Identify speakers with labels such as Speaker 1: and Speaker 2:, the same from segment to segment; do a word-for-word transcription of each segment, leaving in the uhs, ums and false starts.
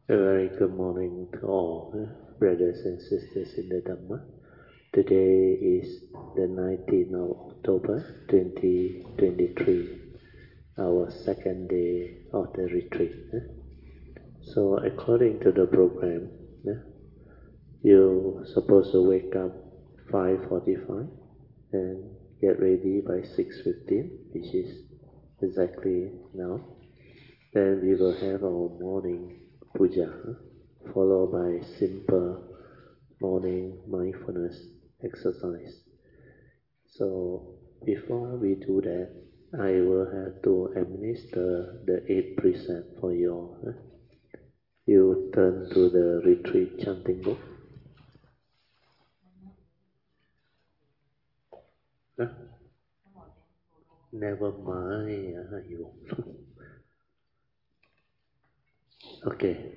Speaker 1: A very good morning to all, eh, brothers and sisters in the Dhamma. Today is the nineteenth of October twenty twenty-three, our second day of the retreat. eh. So according to the program, eh, you're supposed to wake up five forty-five and get ready by six fifteen, which is exactly now. Then we will have our morning puja, followed by simple morning mindfulness exercise. So before we do that, I will have to administer the eight precept for you all. eh. You turn to the retreat chanting book. Huh? Never mind, ah, you. Okay.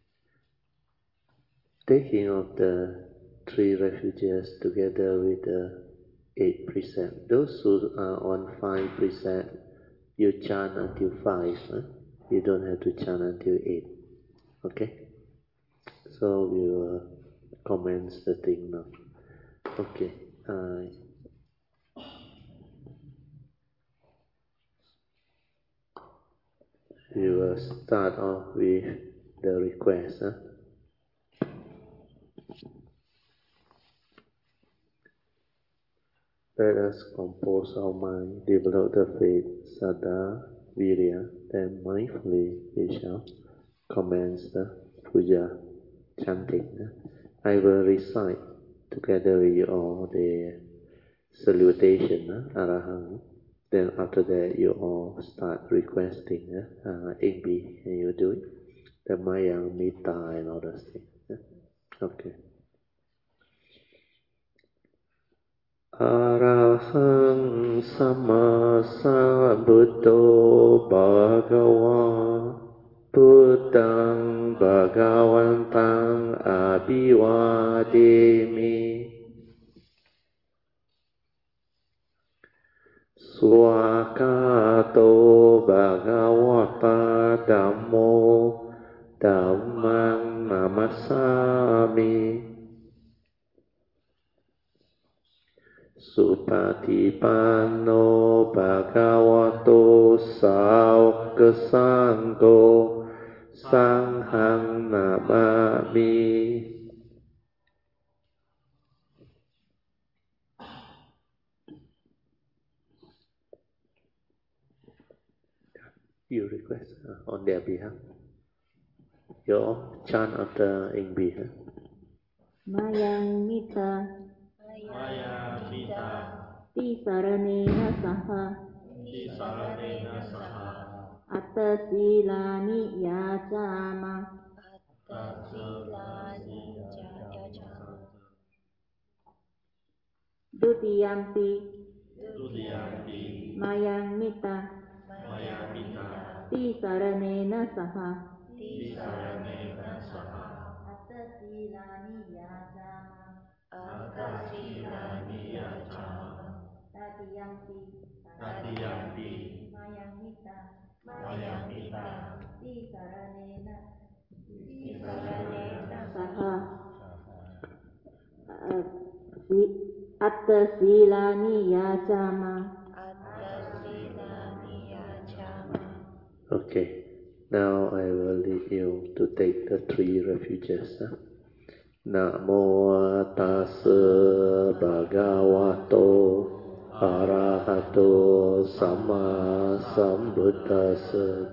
Speaker 1: Taking of the three refuges together with the eight precept. Those who are on five precept, you chant until five. Huh? You don't have to chant until eight. Okay? So we will commence the thing now. Okay. Uh, we will start off with the request. Huh? Let us compose our mind, develop the faith, Saddha, Virya, then mindfully we shall commence the puja chanting. I will recite together with you all the salutation, Arahang. Then after that you all start requesting, uh, Ingbi, can you do it? The Mayang, Mita and all those things. Okay. Arahang Sama Sambuddho Bhagava Buddhang Bhagavantang Abhivademi Swakato Bhagavata Dhammo Dhammang Namasami Supatipanno Bhagavato Sāvaka Sangho Sanghang Namami. You request uh, on their behalf. Your chant after Ingbi. Huh?
Speaker 2: Mayang Mita
Speaker 3: Maya Mita
Speaker 2: Tisaranena Saha
Speaker 3: Tisaranena Saha
Speaker 2: Attasilani Yacama
Speaker 3: Tasilani Yajama
Speaker 2: Dutiyampi
Speaker 3: Tudiyampi
Speaker 2: Mayang Mita
Speaker 3: Maya Mita
Speaker 2: Tisaranena Saha
Speaker 3: Tisaranena Saha
Speaker 2: Attasilani Yacama
Speaker 3: Atasilani Yajama
Speaker 2: Tatiyampi
Speaker 3: Tatiyampi
Speaker 2: Mayang Mita
Speaker 3: Maya Mita
Speaker 2: Tisaranena
Speaker 3: Tisaranena
Speaker 2: Saha Attasilani Yacama.
Speaker 3: Atasilani Yajama.
Speaker 1: Okay. Now I will lead you to take the three refuges. Huh? Namo tassa bhagavato arahato sama sambuddhassa.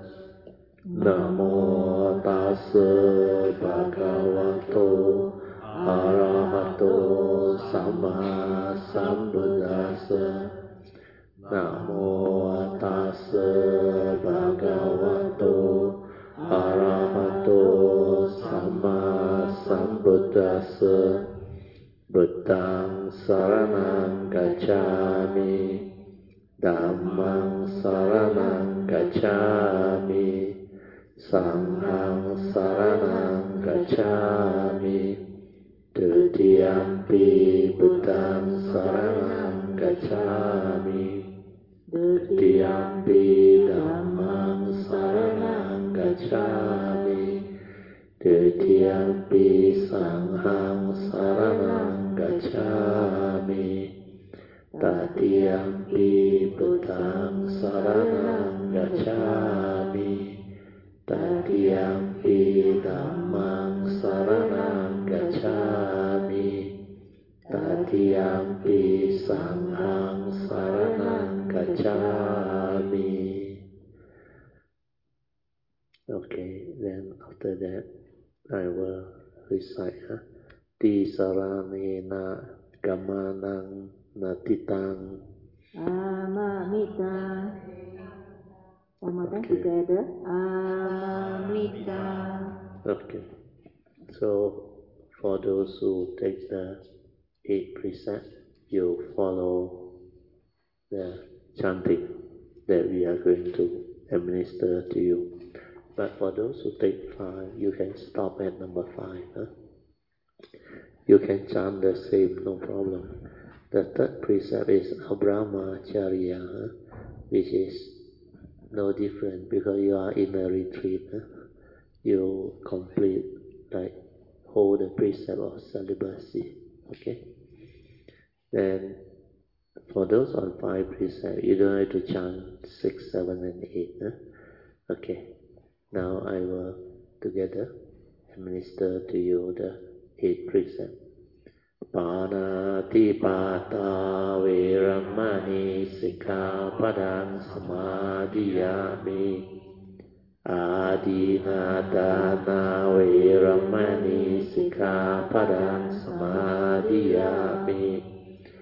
Speaker 1: Namo tassa bhagavato arahato sama sambuddhassa. Namo tassa bhagavato arahato sama sambuddhassa. Buddhang saranang gacchami, Dhammang saranang gacchami, Sanghang saranang gacchami. Dutiyampi Buddhang saranang gacchami, Dutiyampi Dhammang saranang gacchami, Titiyampi sanghang saranang gacchami. Tatiyampi buddhang saranang gacchami. Tatiyampi dhammang saranang gacchami. Tatiyampi sanghang saranang gacchami. Okay, then after that I will recite. Huh? Ti saranena gamanang natitang.
Speaker 2: Amamita. One more time together. Amamita.
Speaker 1: Okay. So for those who take the eight precepts, you follow the chanting that we are going to administer to you. But for those who take five, you can stop at number five. Huh? You can chant the same, no problem. The third precept is Abramacharya, huh? Which is no different because you are in a retreat. Huh? You complete, like, hold the precept of celibacy. Okay? Then, for those on five precepts, you don't have to chant six, seven, and eight. Huh? Okay. Now I will together administer to you the eight precepts. Panatipata Veramani Sikkhapadang Samadhiyami. Adinadana Veramani Sikkhapadang Samadhiyami.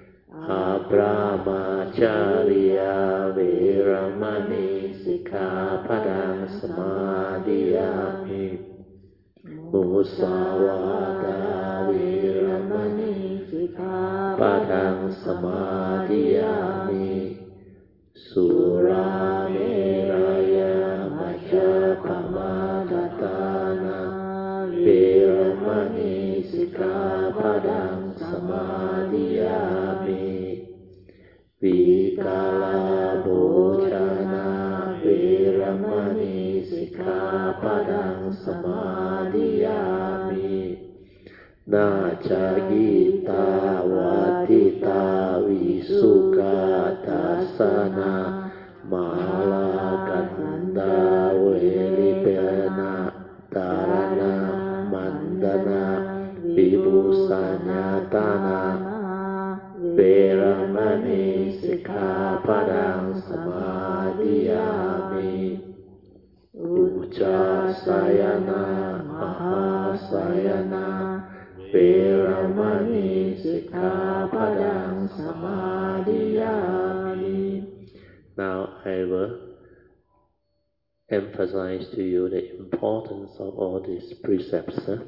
Speaker 1: Abramacharya Veramani Sikkhapadang Samadhiyami. Musawada Veramani Sikkhapadang Samadhiyami. Surameraya Majapamadatana Veramani Sikkhapadang Samadhiyami. Vikala Bhojana Veramani Sikkhapadang Samadhiyami. Nachagita Vatita Visuka Dasana Malaganda Velipena Dharana Mandana Vibhusanyatana. Veramani Sikkhapadang Samadhiyami. Ujjasayana Mahasayana Veramani Sikkhapadang Samadhiyami. Now I will emphasize to you the importance of all these precepts. Huh?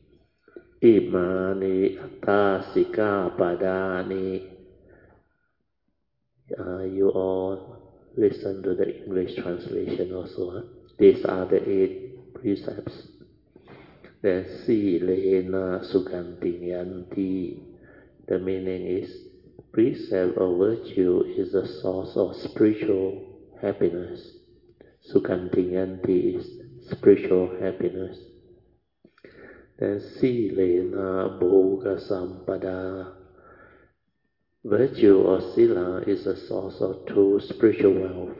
Speaker 1: Imani atta sikkhapadani. Uh, you all listen to the English translation also. Huh? These are the eight precepts. Then silena sukhantiyanti. The meaning is precept of virtue is the source of spiritual happiness. Sukhantiyanti is spiritual happiness. Then silena bhoga sampada. Virtue or sila is a source of true spiritual wealth.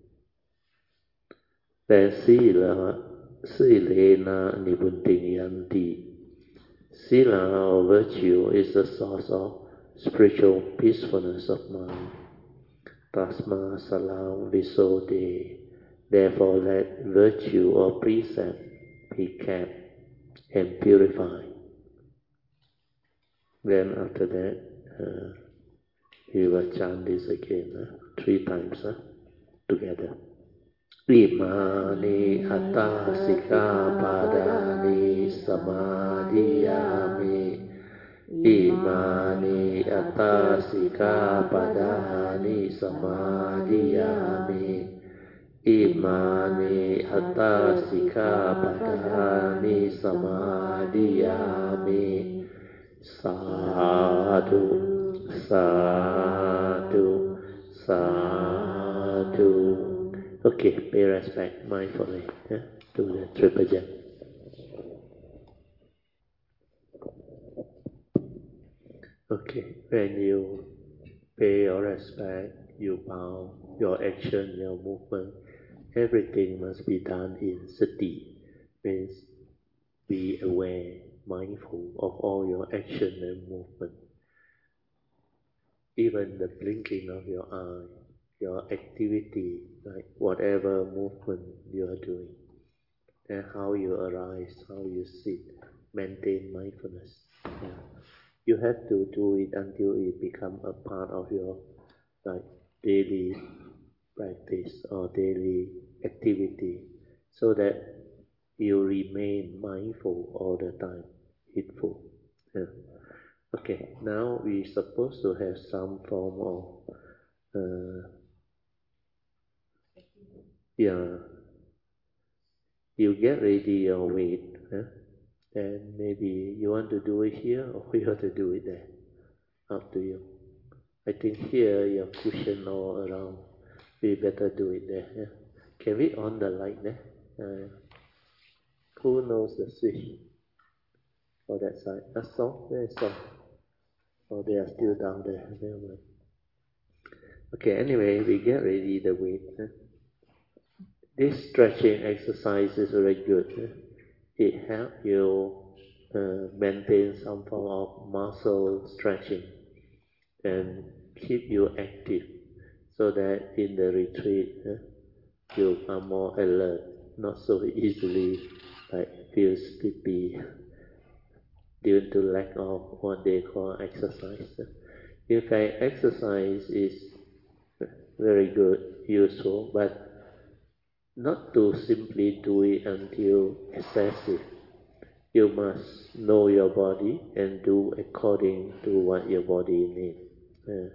Speaker 1: Then sila, silena nibuntiyanti. Sila or virtue is the source of spiritual peacefulness of mind. Tasma salam visode. Therefore let virtue or precept be kept and purified. Then after that, uh, we will chant this again, uh, three times uh, together. Imani atta sikkhapadani samadhiyami. Imani atta sikkhapadani samadhiyami. Imani atta sikkhapadani samadhiyami. Sadhu, sadhu, sadhu. Okay, pay respect mindfully, yeah, to the triple gem. Okay, when you pay your respect, you bow, your action, your movement, everything must be done in sati, means be aware, mindful of all your action and movement. Even the blinking of your eye, your activity, like whatever movement you are doing, and how you arise, how you sit, maintain mindfulness. Yeah. You have to do it until it becomes a part of your like daily practice or daily activity, so that you remain mindful all the time, heedful. Yeah. Okay, now we supposed to have some form of uh, yeah. You get ready your weight, huh? And maybe you want to do it here or you want to do it there. Up to you. I think here your cushion all around. We better do it there. Yeah? Can we on the light there? Uh, who knows the switch for that side? That's all. Where is all? Oh, they are still down there. Never mind. Okay. Anyway, we get ready the weight. Huh? This stretching exercise is very good. Huh? It helps you uh, maintain some form of muscle stretching and keep you active, so that in the retreat uh, you are more alert, not so easily like feel sleepy due to lack of what they call exercise. In fact, exercise is very good, useful, but not to simply do it until excessive. You must know your body and do according to what your body needs. Uh,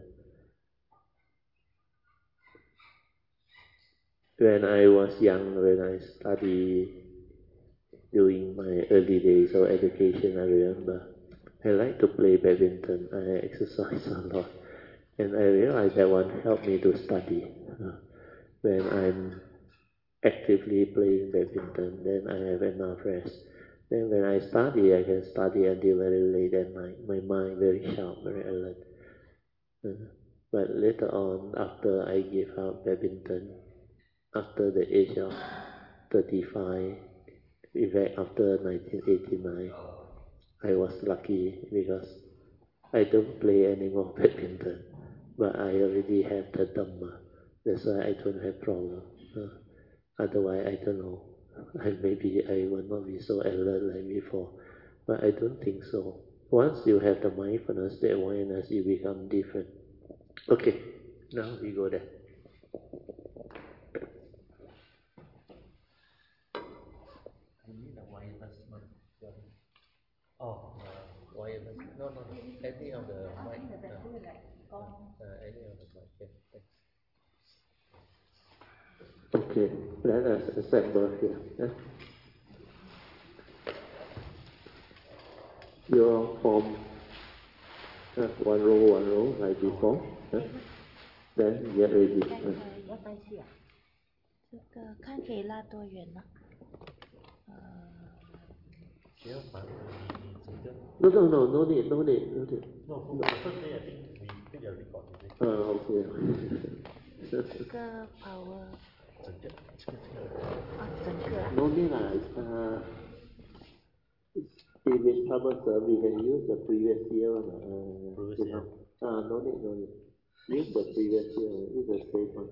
Speaker 1: when I was young, when I studied during my early days of education, I remember I like to play badminton. I exercise a lot, and I realized that one helped me to study. Uh, when I'm actively playing badminton, then I have enough rest. Then when I study, I can study until very late at night. My mind very sharp, very alert. Uh, but later on, after I gave up badminton, after the age of thirty-five, in fact after nineteen eighty-nine, I was lucky because I don't play any more badminton, but I already have the Dhamma. That's why I don't have problem. Uh, otherwise, I don't know. I, maybe I will not be so alert like before, but I don't think so. Once you have the mindfulness, the awareness, you become different. Okay, now we go there. You need a wireless mic. Oh, uh, wireless. No, no, no. Any of the mic. Uh, uh, any of the mic. Yeah, thanks. Okay, let us assemble here. Yeah? Your form uh, one row, one row, like before. Yeah? Then get ready. Uh.
Speaker 3: 这个看可以拉多远呢？呃，
Speaker 1: No, no, no, no need, no need, no need.
Speaker 4: No, for the first day I think we did a record, is it?
Speaker 1: Uh, okay.
Speaker 3: 这个 power
Speaker 4: 整个这个这个
Speaker 3: 啊，整个啊
Speaker 1: No need, uh, if it's troublesome, we can use the previous year one. Uh,
Speaker 4: Previous
Speaker 1: you
Speaker 4: year.
Speaker 1: know. Uh, no need, no need. Use the previous year, use the same one.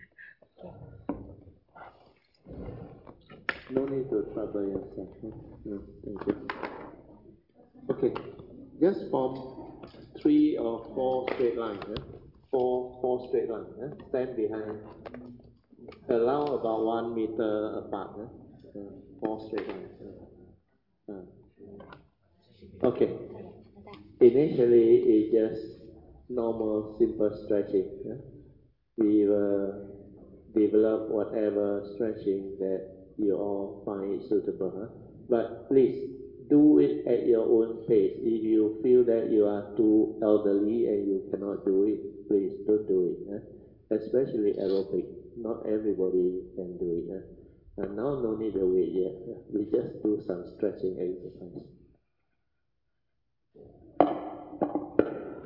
Speaker 1: No need to trouble yourself. No, thank you. Okay, just form three or four straight lines. Yeah? Four, four straight lines. Yeah? Stand behind. Allow about one meter apart. Yeah? Uh, four straight lines. Yeah? Uh. Okay. Initially, it's just normal, simple stretching. Yeah? We will develop whatever stretching that you all find suitable. Huh? But please do it at your own pace. If you feel that you are too elderly and you cannot do it, please don't do it. Huh? Especially aerobic. Not everybody can do it. Huh? And now no need to wait yet. Huh? We just do some stretching exercise.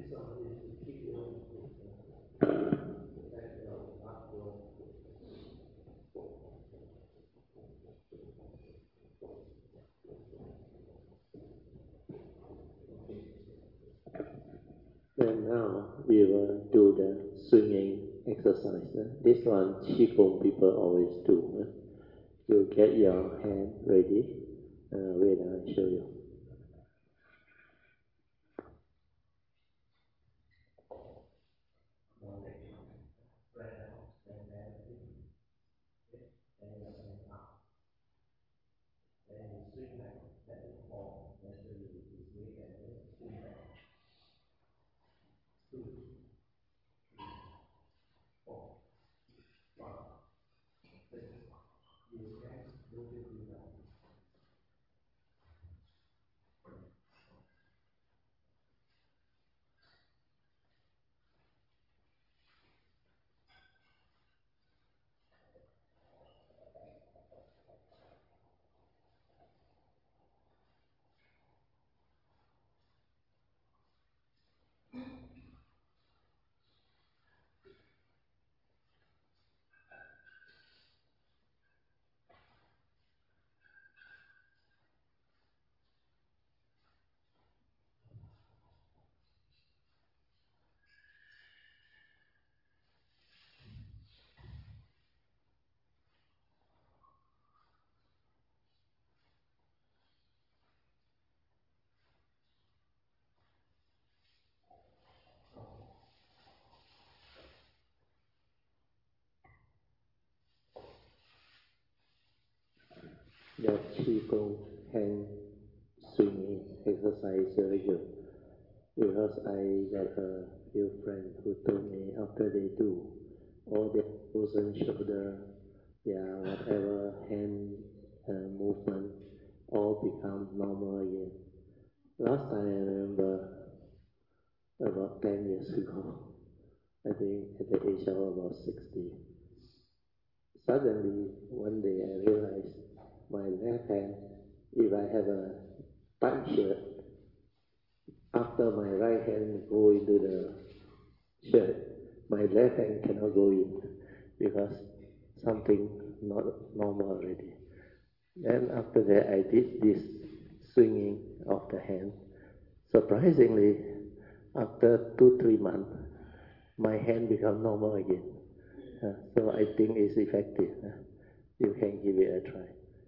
Speaker 1: And now we will do the swinging exercise. eh? This one Qigong people always do. eh? You get your hand ready. Uh, wait, I'll show you. The Qigong hand swinging exercise very good. Because I got a few friends who told me after they do all their frozen shoulder, yeah, whatever hand uh, movement, all become normal again. Last time I remember about ten years ago, I think at the age of about sixty. Suddenly, one day I realized my left hand, if I have a tight shirt, after my right hand go into the shirt, my left hand cannot go in because something not normal already. Then after that, I did this swinging of the hand. Surprisingly, after two, three months, my hand become normal again. Uh, so I think it's effective. Uh, you can give it a try.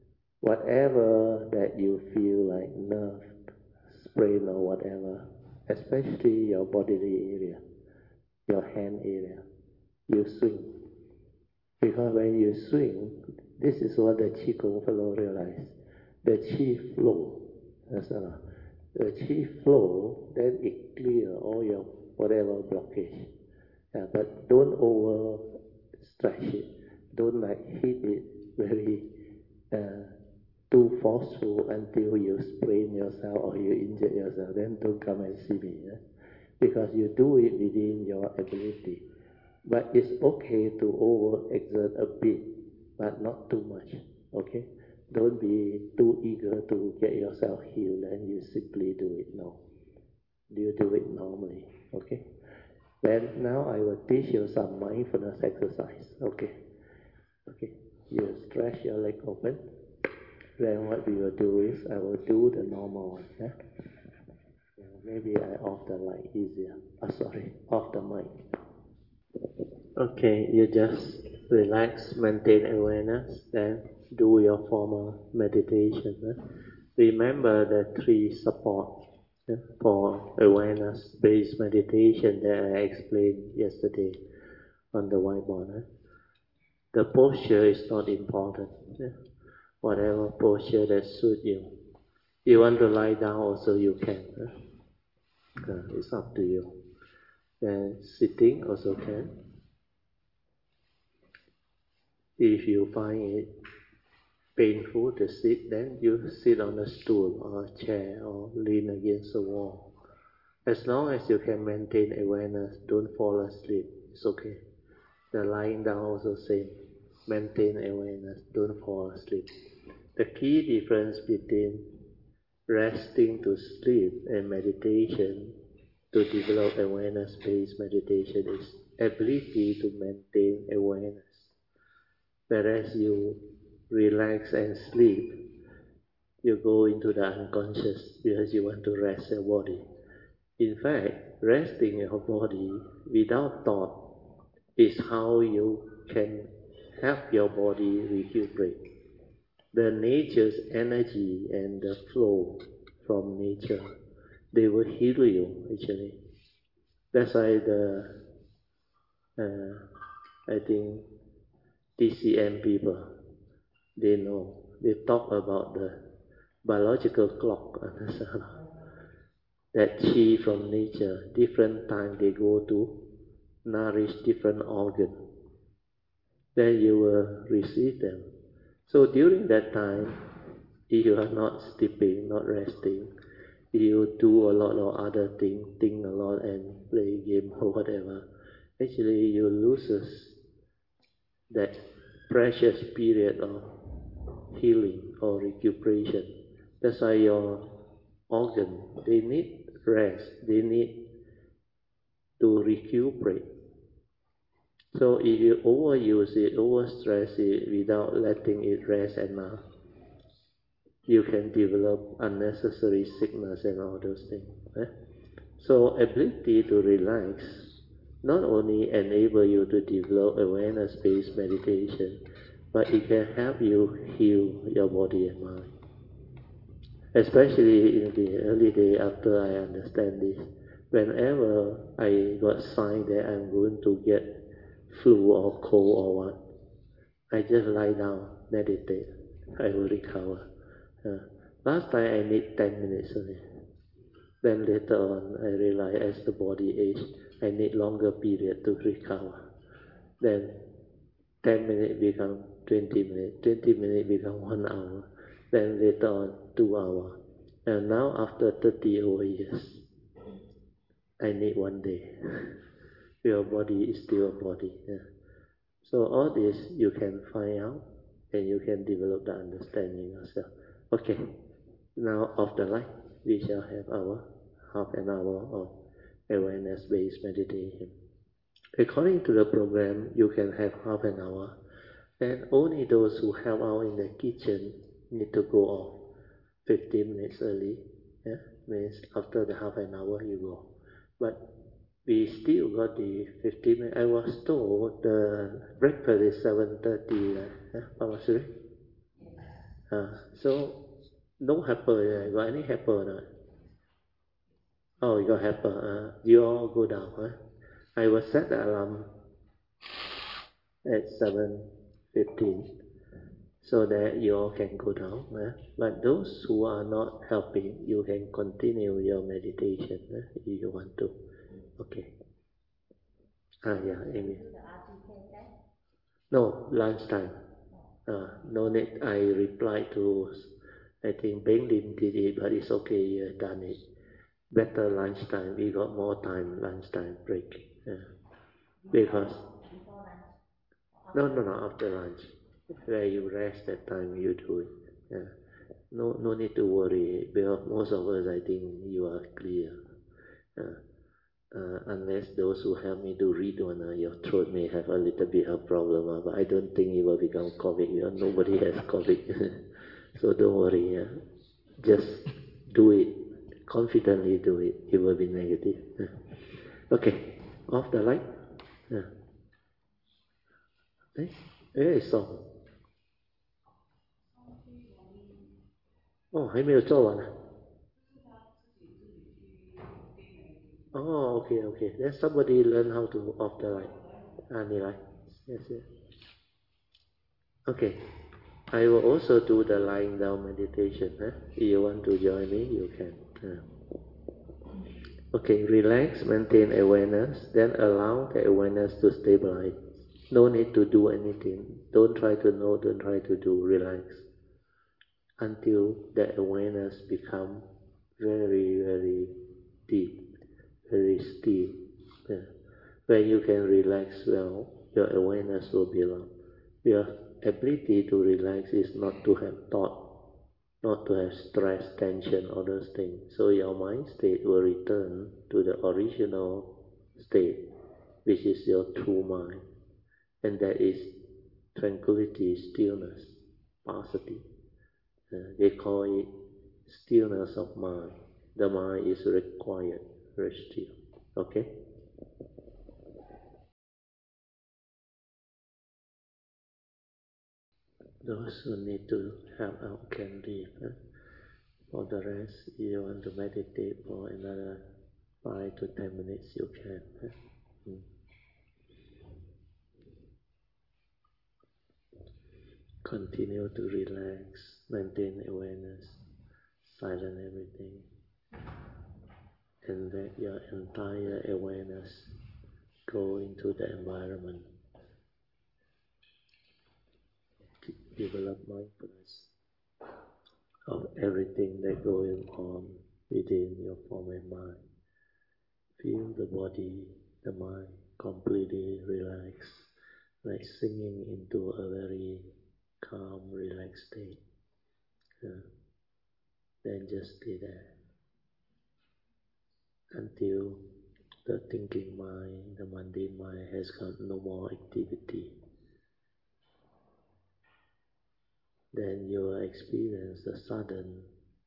Speaker 1: Whatever that you feel like nerve, sprain or whatever, especially your bodily area, your hand area, you swing. Because when you swing, this is what the Qigong fellow realize. The Qi flow. That's all. The Qi flow, then it clear all your whatever blockage. Yeah, but don't over stretch it. Don't like hit it very uh, too forceful until you sprain yourself or you injure yourself. Then don't come and see me. Yeah? Because you do it within your ability. But it's okay to over-exert a bit, but not too much, okay? Don't be too eager to get yourself healed and you simply do it, no. You do it normally, okay? Then now I will teach you some mindfulness exercise, okay? Okay, you stretch your leg open. Then what we will do is, I will do the normal one, yeah? Maybe I off the light easier. Oh, sorry, off the mic. Okay, you just relax, maintain awareness, then do your formal meditation. Eh? Remember the three support eh, for awareness-based meditation that I explained yesterday on the whiteboard. Eh? The posture is not important. Eh? Whatever posture that suits you. You want to lie down also you can. Eh? Uh, it's up to you. Then sitting also can. If you find it painful to sit, then you sit on a stool or a chair or lean against the wall. As long as you can maintain awareness, don't fall asleep, it's okay. The lying down also same. Maintain awareness, don't fall asleep. The key difference between resting to sleep and meditation to develop awareness-based meditation is ability to maintain awareness. Whereas you relax and sleep, you go into the unconscious because you want to rest your body. In fact, resting your body without thought is how you can help your body recuperate. The nature's energy and the flow from nature, they will heal you actually. That's why the, uh, I think, T C M people, they know, they talk about the biological clock, that chi from nature, different time they go to nourish different organ. Then you will receive them. So during that time, if you are not sleeping, not resting, you do a lot of other things, think a lot and play game or whatever, actually you loses that precious period of healing or recuperation. That's why your organ, they need rest, they need to recuperate. So if you overuse it, overstress it without letting it rest enough, you can develop unnecessary sickness and all those things. Eh? So ability to relax not only enable you to develop awareness-based meditation, but it can help you heal your body and mind. Especially in the early day after I understand this, whenever I got sign that I'm going to get flu or cold or what, I just lie down, meditate, I will recover. Uh, last time I need ten minutes only. Then later on I realized as the body ages, I need longer period to recover. Then ten minutes become twenty minutes, twenty minutes become one hour. Then later on two hours. And now after thirty over years, I need one day. Your body is still a body. Yeah. So all this you can find out and you can develop the understanding yourself. Okay, now off the light, we shall have our half an hour of awareness-based meditation. According to the program, you can have half an hour, and only those who help out in the kitchen need to go off fifteen minutes early. Yeah, means after the half an hour you go. But we still got the fifteen minutes. I was told the breakfast is seven thirty. Uh, Papa Suri? Uh, so no helper. Uh, got any helper or not? Oh, you got helper. Uh, you all go down. Huh? I will set the alarm at seven fifteen so that you all can go down. Uh, but those who are not helping, you can continue your meditation uh, if you want to. Okay. Ah, yeah, Amy. No, lunchtime. Uh, no need. I replied to, I think Beng Lim did it, but it's okay, you done it. Better lunchtime. We got more time, lunchtime break. Uh, because, no, no, no, after lunch. Where you rest that time, you do it. Yeah. No, no need to worry, because most of us, I think you are clear. Uh, Uh, unless those who help me to read one, uh, your throat may have a little bit of problem, uh, but I don't think it will become COVID. You know, nobody has COVID, so don't worry. Uh, just do it, confidently do it. It will be negative. Uh, okay, off the light. Uh. Eh, where is song? Oh, 还没有做完啊。Oh, okay, okay. Then somebody learn how to off the light. Ah, 你来. Yes, yes. Okay. I will also do the lying down meditation. Huh? If you want to join me, you can. Uh. Okay, relax, maintain awareness, then allow the awareness to stabilize. No need to do anything. Don't try to know, don't try to do. Relax. Until the awareness become very, very deep. Very still. Yeah. When you can relax well, your awareness will belong. Your ability to relax is not to have thought. not to have stress, tension, all those things. So your mind state will return to the original state, which is your true mind. And that is tranquility, stillness, passaddhi. Uh, they call it stillness of mind. The mind is required, very still. Okay? Those who need to help out can leave. Huh? For the rest, if you want to meditate for another five to ten minutes, you can. Huh? Mm. Continue to relax, maintain awareness, silence everything, and let your entire awareness go into the environment. Develop mindfulness of everything that going on within your form and mind. Feel the body, the mind completely relaxed, like sinking into a very calm, relaxed state. Uh, then just stay there until the thinking mind, the mundane mind has got no more activity. Then you will experience the sudden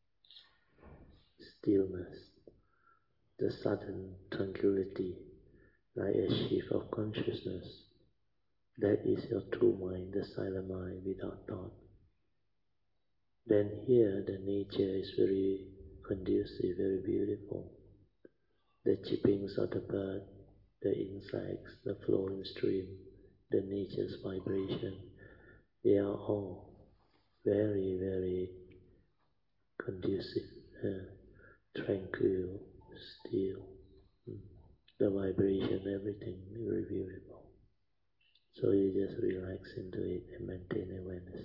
Speaker 1: stillness, the sudden tranquility, like a shift of consciousness. That is your true mind, the silent mind without thought. Then here the nature is very conducive, very beautiful. The chirpings of the bird, the insects, the flowing stream, the nature's vibration, they are all very, very conducive, uh, tranquil, still. Mm. The vibration, everything, very beautiful. So you just relax into it and maintain awareness.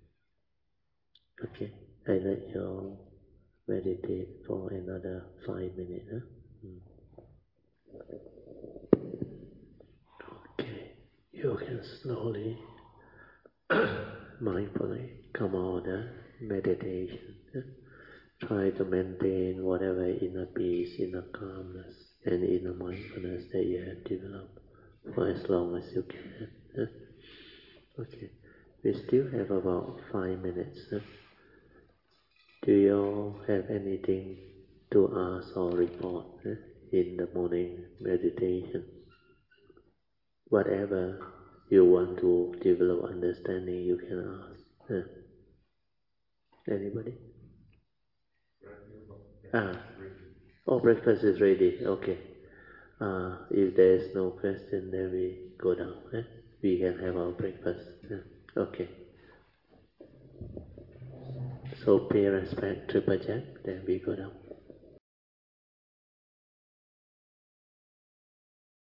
Speaker 1: Okay, I let you all meditate for another five minutes. Huh? Mm. Okay, you can slowly, mindfully come out of meditation. Huh? Try to maintain whatever inner peace, inner calmness, and inner mindfulness that you have developed for as long as you can. Huh? Okay, we still have about five minutes. Huh? Do you all have anything to ask or report huh? in the morning meditation? Whatever you want to develop understanding, you can ask. Huh? Anybody? Ah, oh, breakfast is ready. Okay. Uh, if there is no question, then we go down. Eh? We can have our breakfast. Eh? Okay. So pay respect to Bajak, then we go down.